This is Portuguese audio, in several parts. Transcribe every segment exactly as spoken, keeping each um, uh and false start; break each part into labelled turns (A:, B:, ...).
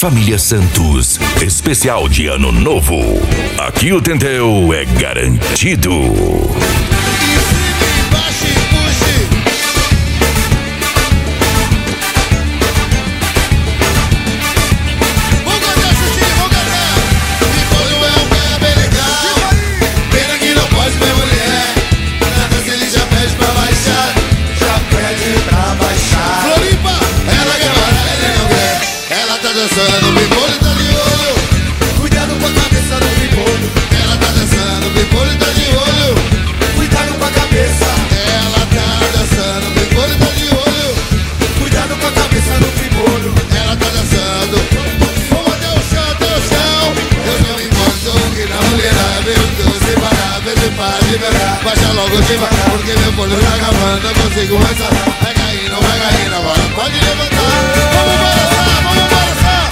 A: Família Santos, especial de Ano Novo. Aqui o Tendel é garantido.
B: Dançando, o Bipolho tá de olho. Cuidado com a cabeça do Bipolho. Ela tá dançando, o Bipolho tá de olho. Cuidado com a cabeça. Ela tá dançando, o Bipolho tá de olho. Cuidado com a cabeça do Bipolho. Ela tá dançando. Vamos até o chão, até o chão. Eu não me importo que na mulherada eu tô sem parar, vê para devagar. Baixa logo devagar, porque meu polho tá acabando. Eu consigo avançar. Vai caindo, vai caindo, agora pode levantar. Vamos balançar, vamos balançar.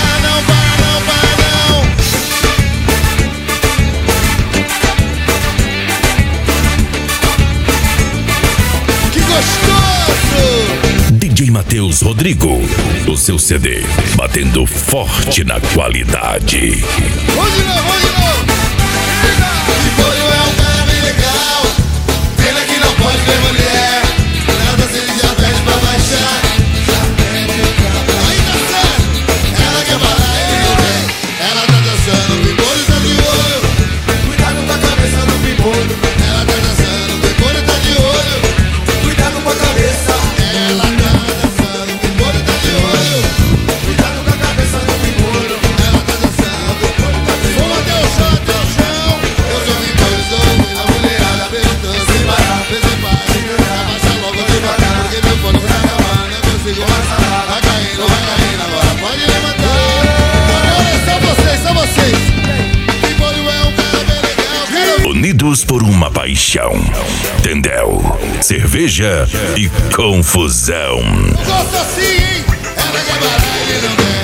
A: D J Matheus Rodrigo, o seu C D, batendo forte na qualidade.
B: Vamos de novo, vamos de novo. Bipolho é um cara bem legal. Pena que não pode ver mulher. Nada se ele já pede pra baixar. Aí tá certo. Ela quer parar, ele não vem. Ela tá dançando, o Bipolho tá de olho. Cuidado com a cabeça do Bipolho. Ela tá dançando, o Bipolho tá de olho. Cuidado com a cabeça. Ela tá dançando, o Bipolho tá de olho. Cuidado com a cabeça do Bipolho. Ela tá dançando, o Bipolho tá de olho. Vamos até o chão, até o chão. Eu sou Bipolho, sou a mulherada perguntando sem parar, sem parar. Abaixa logo devagar, porque meu polho tá acabando. Eu consigo passar. Vai caindo, vai caindo, agora pode levantar. Agora é só vocês, só vocês. Bipolho é um cara bem legal. Quero...
A: Unidos por uma paixão. Tendel, cerveja e confusão.
B: Gosto assim, hein? Ela quer parar, ele não quer.